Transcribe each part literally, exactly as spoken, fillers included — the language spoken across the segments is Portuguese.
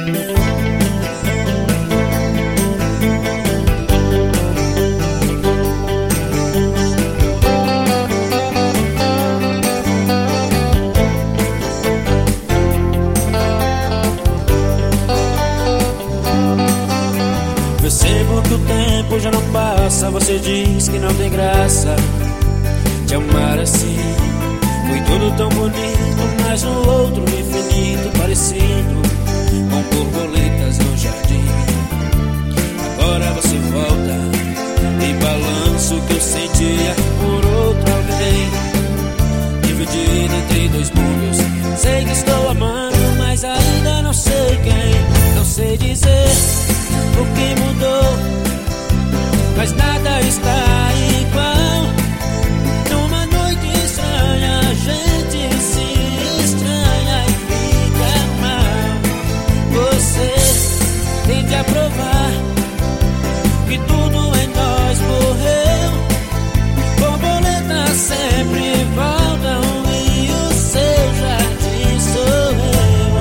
Percebo que o tempo já não passa. Você diz que não tem graça te amar assim. Foi tudo tão bonito, mas no outro infinito parecido com borboletas no jardim. Agora você volta e balança o que eu sentia por outro alguém. Dividido entre dois mundos, sei que estou amando, mas ainda não sei quem. Não sei dizer o que mudou, mas nada está igual. Numa noite estranha a gente se estranha e fica mal. Você tende a provar que tudo em nós morreu. Borboletas sempre voltam e o seu jardim sou eu.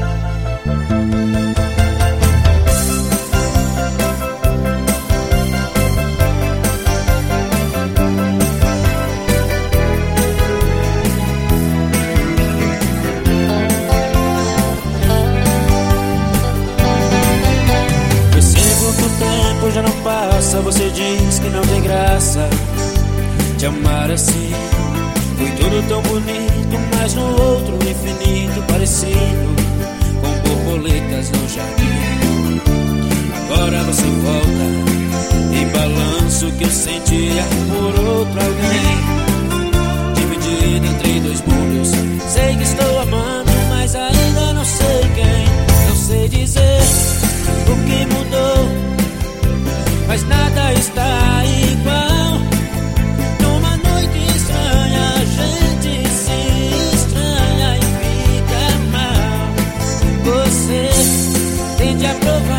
Percebo que o tempo já não passa. Você diz que não tem graça te amar assim. Foi tudo tão bonito, mas no outro infinito parecido com borboletas no jardim. Agora você volta e balança o que eu sentia por outro alguém. Dividido entre dois mundos, sei que estou amando, mas ainda não sei quem. Não sei dizer o que mudou, mas nada está igual. Numa noite estranha a gente se estranha e fica mal. Você tende a provar